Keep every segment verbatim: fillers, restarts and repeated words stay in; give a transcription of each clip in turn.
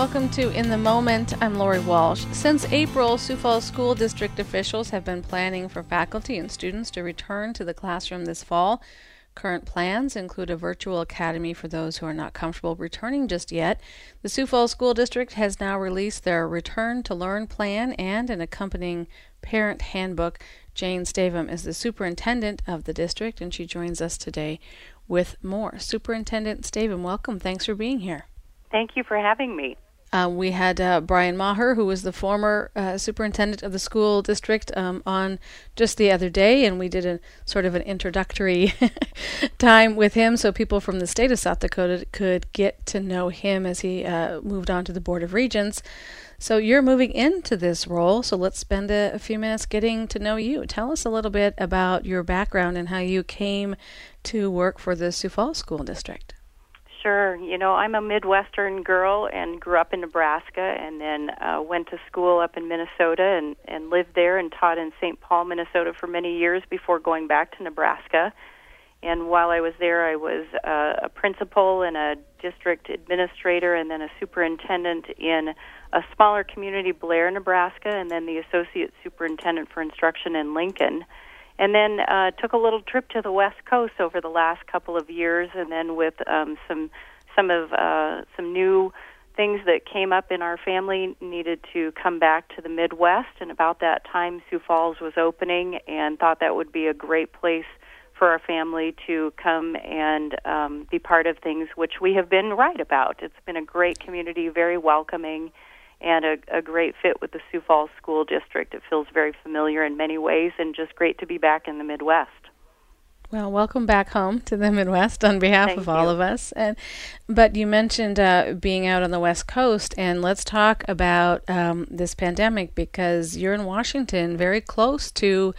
Welcome to In the Moment. I'm Lori Walsh. Since April, Sioux Falls School District officials have been planning for faculty and students to return to the classroom this fall. Current plans include a virtual academy for those who are not comfortable returning just yet. The Sioux Falls School District has now released their Return to Learn plan and an accompanying parent handbook. Jane Stavum is the superintendent of the district, and she joins us today with more. Superintendent Stavum, welcome. Thanks for being here. Thank you for having me. Uh, we had uh, Brian Maher, who was the former uh, superintendent of the school district, um, on just the other day, and we did a sort of an introductory time with him so people from the state of South Dakota could get to know him as he uh, moved on to the Board of Regents. So you're moving into this role, so let's spend a, a few minutes getting to know you. Tell us a little bit about your background and how you came to work for the Sioux Falls School District. Sure. You know, I'm a Midwestern girl and grew up in Nebraska and then uh, went to school up in Minnesota and, and lived there and taught in Saint Paul, Minnesota for many years before going back to Nebraska. And while I was there, I was uh, a principal and a district administrator and then a superintendent in a smaller community, Blair, Nebraska, and then the associate superintendent for instruction in Lincoln. And then uh, took a little trip to the West Coast over the last couple of years, and then with um, some some of uh, some new things that came up in our family, needed to come back to the Midwest. And about that time, Sioux Falls was opening, and thought that would be a great place for our family to come and um, be part of things, which we have been right about. It's been a great community, very welcoming, and a, a great fit with the Sioux Falls School District. It feels very familiar in many ways, and just great to be back in the Midwest. Well, welcome back home to the Midwest on behalf Thank of you. all of us. And but you mentioned uh, being out on the West Coast, and let's talk about um, this pandemic, because you're in Washington, very close to,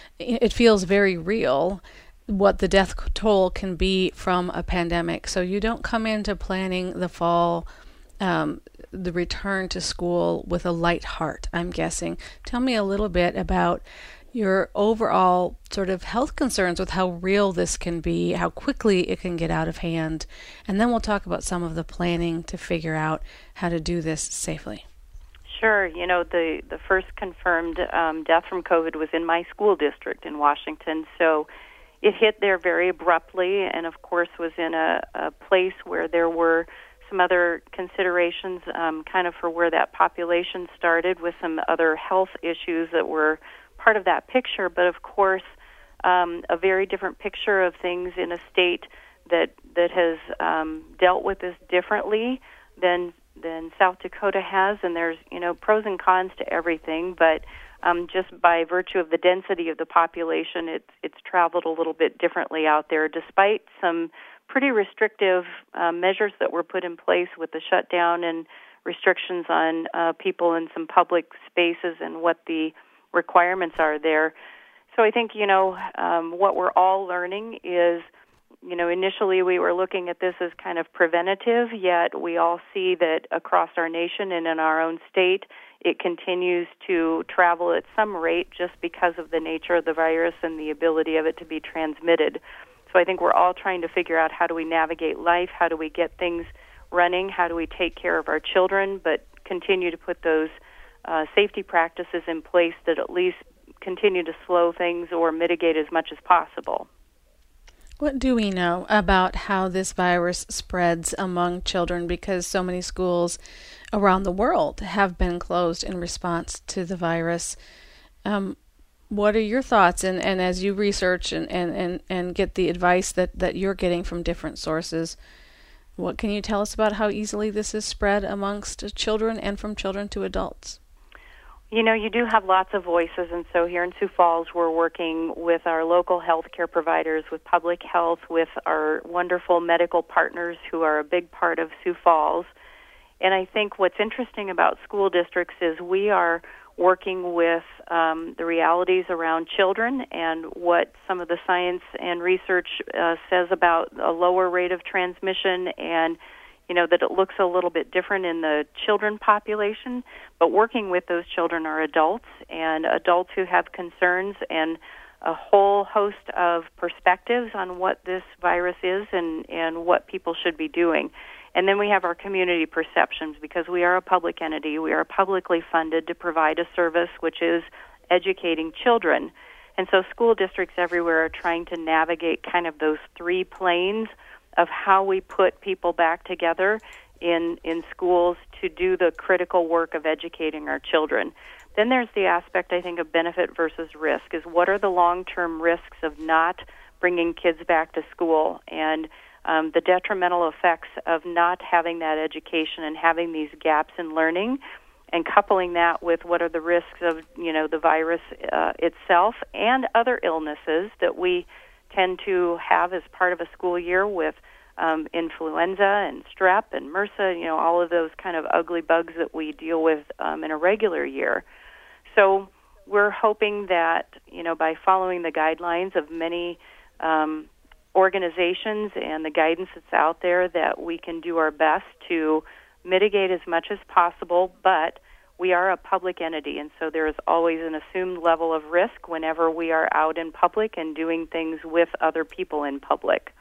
it feels very real, what the death toll can be from a pandemic. So you don't come into planning the fall Um, the return to school with a light heart, I'm guessing. Tell me a little bit about your overall sort of health concerns with how real this can be, how quickly it can get out of hand, and then we'll talk about some of the planning to figure out how to do this safely. Sure. You know, the, the first confirmed um, death from COVID was in my school district in Washington, so it hit there very abruptly, and of course was in a, a place where there were some other considerations um, kind of for where that population started, with some other health issues that were part of that picture, but of course um, a very different picture of things in a state that that has um, dealt with this differently than than South Dakota has, and there's, you know, pros and cons to everything, but um, just by virtue of the density of the population, it's it's traveled a little bit differently out there, despite some pretty restrictive uh, measures that were put in place with the shutdown and restrictions on uh, people in some public spaces and what the requirements are there. So I think, you know, um, what we're all learning is, you know, initially we were looking at this as kind of preventative, yet we all see that across our nation and in our own state, it continues to travel at some rate just because of the nature of the virus and the ability of it to be transmitted. So I think we're all trying to figure out, how do we navigate life, how do we get things running, how do we take care of our children, but continue to put those uh, safety practices in place that at least continue to slow things or mitigate as much as possible. What do we know about how this virus spreads among children, because so many schools around the world have been closed in response to the virus? Um, What are your thoughts, and, and as you research and, and, and, and get the advice that, that you're getting from different sources, what can you tell us about how easily this is spread amongst children and from children to adults? You know, you do have lots of voices, and so here in Sioux Falls, we're working with our local health care providers, with public health, with our wonderful medical partners who are a big part of Sioux Falls. And I think what's interesting about school districts is we are working with um, the realities around children and what some of the science and research uh, says about a lower rate of transmission, and, you know, that it looks a little bit different in the children population. But working with those children are adults, and adults who have concerns and a whole host of perspectives on what this virus is and, and what people should be doing. And then we have our community perceptions, because we are a public entity. We are publicly funded to provide a service, which is educating children. And so school districts everywhere are trying to navigate kind of those three planes of how we put people back together in, in schools to do the critical work of educating our children. Then there's the aspect, I think, of benefit versus risk, is what are the long-term risks of not bringing kids back to school, and um, the detrimental effects of not having that education and having these gaps in learning, and coupling that with what are the risks of, you know, the virus uh, itself and other illnesses that we tend to have as part of a school year with um, influenza and strep and MRSA, you know, all of those kind of ugly bugs that we deal with um, in a regular year. So we're hoping that, you know, by following the guidelines of many um, organizations and the guidance that's out there, that we can do our best to mitigate as much as possible, but we are a public entity, and so there is always an assumed level of risk whenever we are out in public and doing things with other people in public.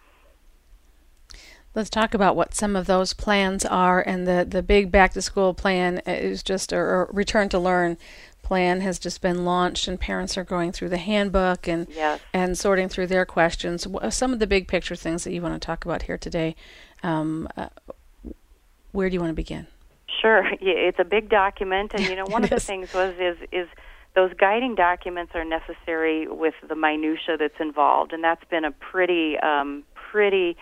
Let's talk about what some of those plans are, and the, the big back-to-school plan is just, or return-to-learn plan has just been launched, and parents are going through the handbook and yes. and sorting through their questions. Some of the big picture things that you want to talk about here today, um, uh, where do you want to begin? Sure. Yeah, it's a big document, and you know, one of the things was is is those guiding documents are necessary with the minutia that's involved, and that's been a pretty um, pretty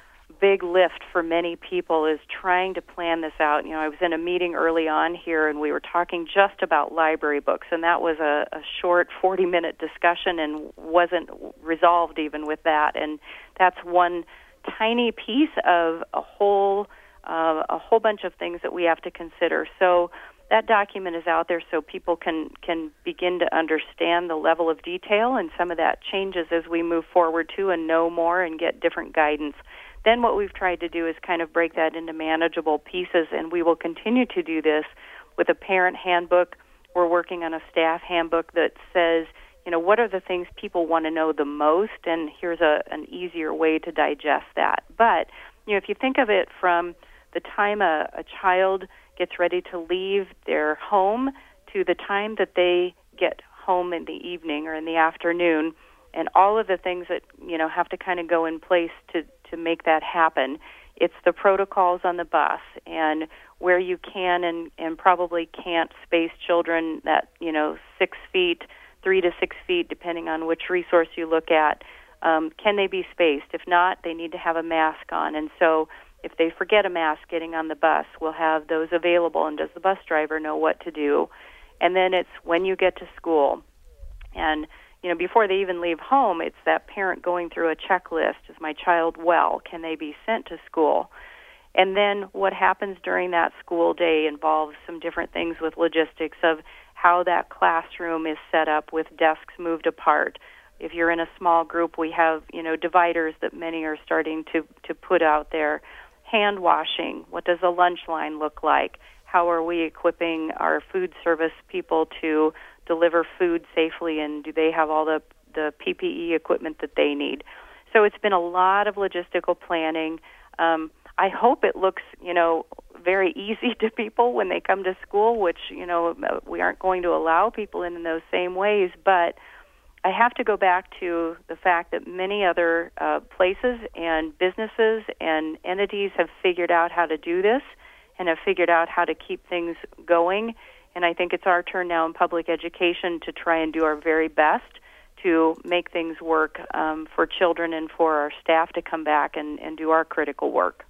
big lift for many people, is trying to plan this out. You know, I was in a meeting early on here, and we were talking just about library books, and that was a, a short forty-minute discussion and wasn't resolved even with that. And that's one tiny piece of a whole uh, a whole bunch of things that we have to consider. So that document is out there so people can, can begin to understand the level of detail, and some of that changes as we move forward too and know more and get different guidance. Then what we've tried to do is kind of break that into manageable pieces, and we will continue to do this with a parent handbook. We're working on a staff handbook that says, you know, what are the things people want to know the most, and here's a, an easier way to digest that. But, you know, if you think of it from the time a, a child gets ready to leave their home to the time that they get home in the evening or in the afternoon, and all of the things that, you know, have to kind of go in place to, to make that happen. It's the protocols on the bus and where you can and, and probably can't space children that, you know, six feet, three to six feet, depending on which resource you look at. Um, can they be spaced? If not, they need to have a mask on. And so if they forget a mask getting on the bus, we'll have those available, and does the bus driver know what to do? And then it's when you get to school. And, you know, before they even leave home, it's that parent going through a checklist. Is my child well? Can they be sent to school? And then what happens during that school day involves some different things with logistics of how that classroom is set up with desks moved apart. If you're in a small group, we have, you know, dividers that many are starting to, to put out there. Hand washing. What does a lunch line look like? How are we equipping our food service people to deliver food safely, and do they have all the, the P P E equipment that they need? So it's been a lot of logistical planning. Um, I hope it looks, you know, very easy to people when they come to school, which, you know, we aren't going to allow people in, in those same ways, but I have to go back to the fact that many other uh, places and businesses and entities have figured out how to do this and have figured out how to keep things going. And I think it's our turn now in public education to try and do our very best to make things work um, for children and for our staff to come back and, and do our critical work.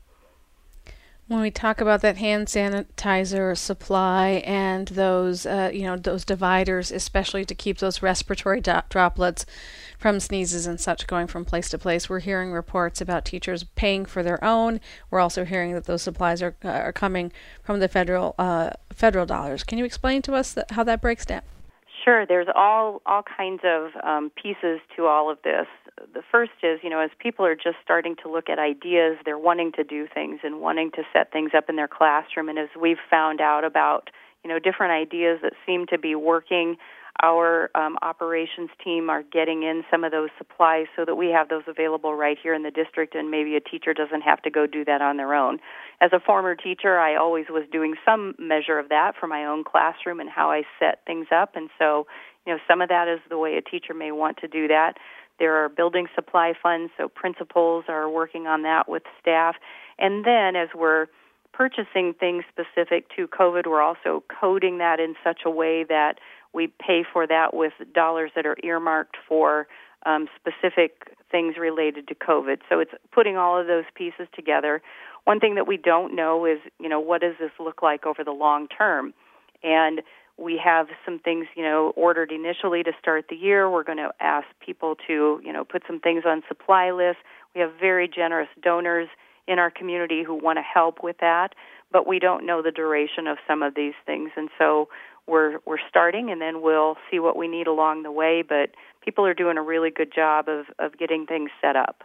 When we talk about that hand sanitizer supply and those, uh, you know, those dividers, especially to keep those respiratory do- droplets from sneezes and such going from place to place, we're hearing reports about teachers paying for their own. We're also hearing that those supplies are uh, are coming from the federal uh, federal dollars. Can you explain to us that, how that breaks down? Sure. There's all all kinds of um, pieces to all of this. The first is, you know, as people are just starting to look at ideas, they're wanting to do things and wanting to set things up in their classroom. And as we've found out about, you know, different ideas that seem to be working, our um, operations team are getting in some of those supplies so that we have those available right here in the district, and maybe a teacher doesn't have to go do that on their own. As a former teacher, I always was doing some measure of that for my own classroom and how I set things up, and so, you know, some of that is the way a teacher may want to do that. There are building supply funds, so principals are working on that with staff. And then as we're purchasing things specific to COVID, we're also coding that in such a way that we pay for that with dollars that are earmarked for um, specific things related to COVID. So it's putting all of those pieces together. One thing that we don't know is, you know, what does this look like over the long term? And we have some things, you know, ordered initially to start the year. We're going to ask people to, you know, put some things on supply lists. We have very generous donors in our community who want to help with that, but we don't know the duration of some of these things. And so we're we're starting, and then we'll see what we need along the way, but people are doing a really good job of, of getting things set up.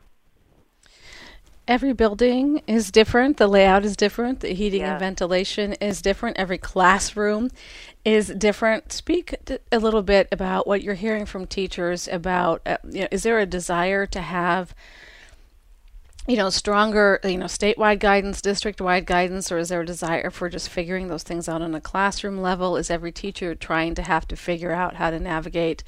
Every building is different. The layout is different. The heating Yeah. and ventilation is different. Every classroom is different. Speak t- a little bit about what you're hearing from teachers about, uh, you know, is there a desire to have, you know, stronger, you know, statewide guidance, district-wide guidance, or is there a desire for just figuring those things out on a classroom level? Is every teacher trying to have to figure out how to navigate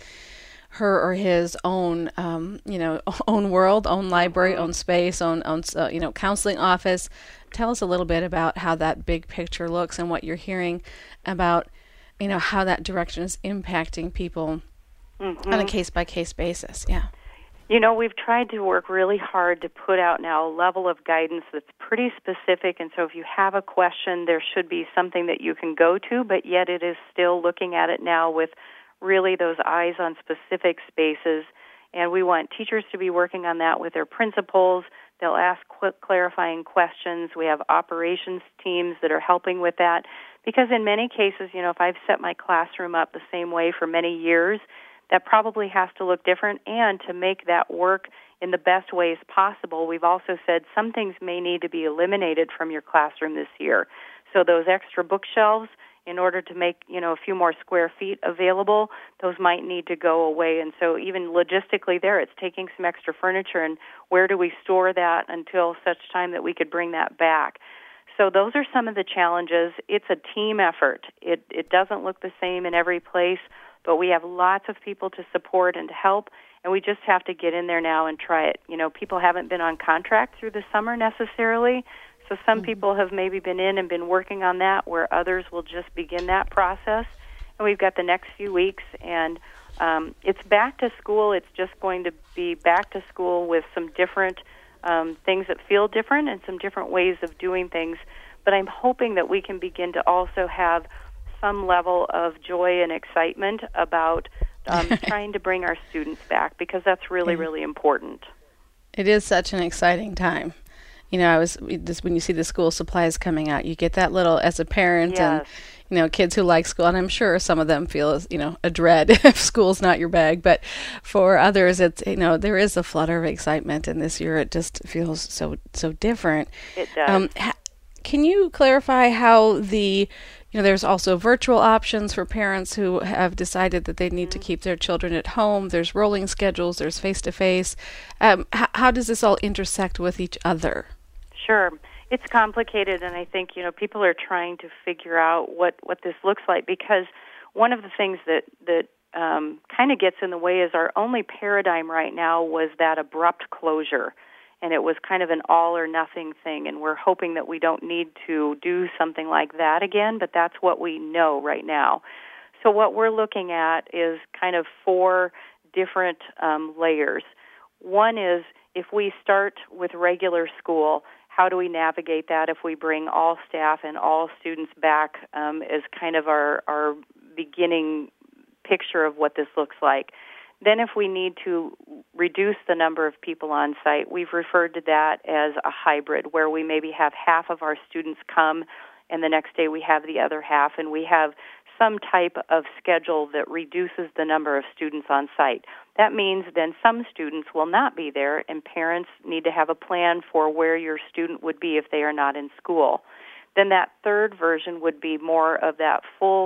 her or his own, um, you know, own world, own library, own space, own, own uh, you know, counseling office? Tell us a little bit about how that big picture looks and what you're hearing about, you know, how that direction is impacting people Mm-hmm. on a case-by-case basis. Yeah. You know, we've tried to work really hard to put out now a level of guidance that's pretty specific, and so if you have a question, there should be something that you can go to, but yet it is still looking at it now with really those eyes on specific spaces, and we want teachers to be working on that with their principals. They'll ask qu- clarifying questions. We have operations teams that are helping with that, because in many cases, you know, if I've set my classroom up the same way for many years, that probably has to look different, and to make that work in the best ways possible, we've also said some things may need to be eliminated from your classroom this year. So those extra bookshelves, in order to make, you know, a few more square feet available, those might need to go away. And so even logistically there, it's taking some extra furniture, and where do we store that until such time that we could bring that back? So those are some of the challenges. It's a team effort. It it doesn't look the same in every place, but we have lots of people to support and to help, and we just have to get in there now and try it. You know, people haven't been on contract through the summer necessarily, so some mm-hmm. people have maybe been in and been working on that, where others will just begin that process. And we've got the next few weeks, and um, it's back to school. It's just going to be back to school with some different um, things that feel different and some different ways of doing things. But I'm hoping that we can begin to also have some level of joy and excitement about um, trying to bring our students back, because that's really, yeah. really important. It is such an exciting time. You know, I was just when you see the school supplies coming out, you get that little, as a parent, yes. and you know, kids who like school, and I'm sure some of them feel, you know, a dread if school's not your bag, but for others, it's, you know, there is a flutter of excitement, and this year it just feels so so different. It does. Um, ha- can you clarify how the You know, there's also virtual options for parents who have decided that they need mm-hmm. to keep their children at home. There's rolling schedules. There's face-to-face. Um, h- how does this all intersect with each other? Sure. It's complicated, and I think, you know, people are trying to figure out what, what this looks like, because one of the things that, that um, kind of gets in the way is our only paradigm right now was that abrupt closure. And it was kind of an all-or-nothing thing, and we're hoping that we don't need to do something like that again, but that's what we know right now. So what we're looking at is kind of four different um, layers. One is, if we start with regular school, how do we navigate that if we bring all staff and all students back um, as kind of our, our beginning picture of what this looks like? Then if we need to reduce the number of people on site, we've referred to that as a hybrid, where we maybe have half of our students come and the next day we have the other half, and we have some type of schedule that reduces the number of students on site. That means then some students will not be there, and parents need to have a plan for where your student would be if they are not in school. Then that third version would be more of that full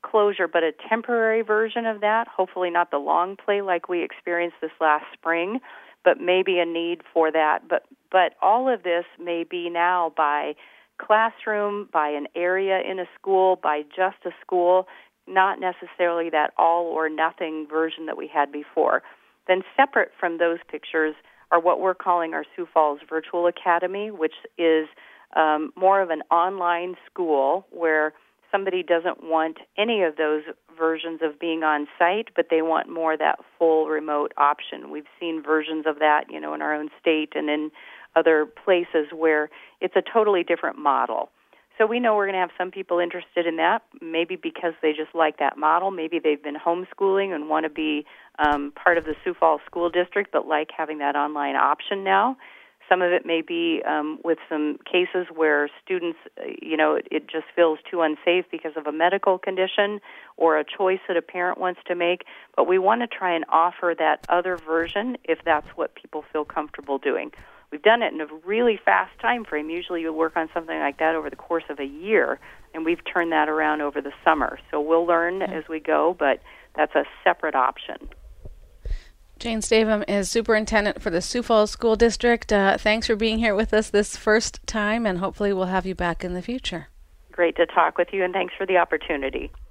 closure, but a temporary version of that, hopefully not the long play like we experienced this last spring, but maybe a need for that. But but all of this may be now by classroom, by an area in a school, by just a school, not necessarily that all or nothing version that we had before. Then separate from those pictures are what we're calling our Sioux Falls Virtual Academy, which is um, more of an online school where somebody doesn't want any of those versions of being on site, but they want more that full remote option. We've seen versions of that, you know, in our own state and in other places where it's a totally different model. So we know we're going to have some people interested in that, maybe because they just like that model. Maybe they've been homeschooling and want to be um, part of the Sioux Falls School District, but like having that online option now. Some of it may be um, with some cases where students, you know, it, it just feels too unsafe because of a medical condition or a choice that a parent wants to make. But we want to try and offer that other version if that's what people feel comfortable doing. We've done it in a really fast time frame. Usually you work on something like that over the course of a year, and we've turned that around over the summer. So we'll learn mm-hmm. as we go, but that's a separate option. Jane Stavum is superintendent for the Sioux Falls School District. Uh, thanks for being here with us this first time, and hopefully we'll have you back in the future. Great to talk with you, and thanks for the opportunity.